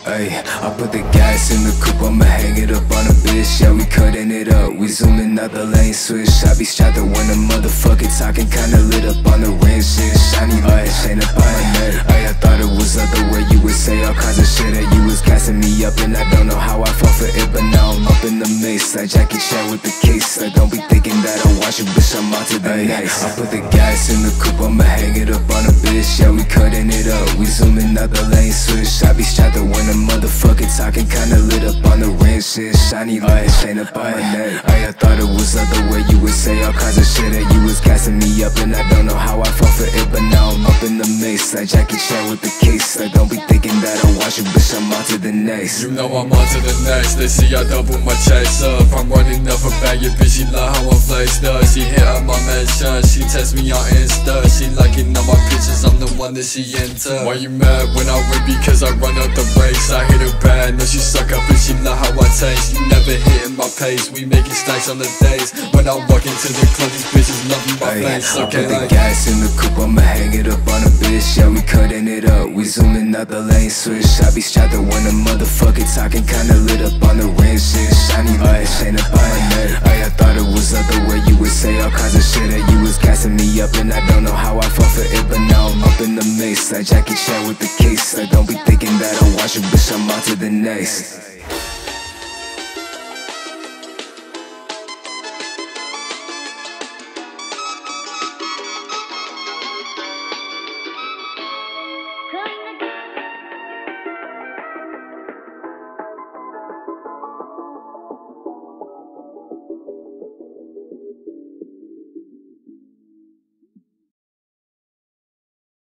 Ay, I put the gas in the coupe, I'ma hang it up on a bitch. Yeah, we cutting it up, we zooming out the lane switch. I be strapped up when the motherfucker talking, kinda lit up on the range, shit. Shiny light, chain up on my neck. Ay, I thought it was other way, you would say all kinds of shit. That you was gassing me up and I don't know how I fell for it. But now I'm up in the mix, like Jackie Chan with the case. I don't be thinking that I watch you, bitch, I'm on to the next. I put the gas in the coupe, I'ma hang it up on a bitch. Yeah, we cutting it up, we zooming out the lane switch. I be strapped up when the motherfucker talking, kinda lit up on the range, shit. Shiny light, chain up on my neck. Ay, I thought it was other way, you would say all kinds of shit. That you was gassing me up and I don't know how I fell for it. But now I'm up in the mix, like Jackie Chan with the case. I don't be thinking that I watch you, bitch, I'm on to the next. You know I'm on to the next. They see I double my checks up. I'm running up a bag, your bitch, she love how I'm flexed up. She hit up my mention, she text me on Insta. She liking all my pictures, I'm the one that she into. Why you mad when I win? Because I run up the race. I hit her bad, no she suck up and she love how I taste. You never hitting my pace, we making stacks on the days. When I walk into the club, these bitches loving my face. Okay, I put the gas in the coupe, I'ma hang it up on a bitch. Yeah, we cutting it up, we zooming out the lane switch. I be strapped up when the motherfucker talking, kinda lit up on the range, shit. Shiny light, chain up on my neck. Ay, I thought it was other way, you would say all kinds of shit. That you was gassing me up and I don't know how I fell for it. But now I'm up in the mix, like Jackie Chan with the case. I don't be thinking that I watch you, bitch, I'm on to the next. Going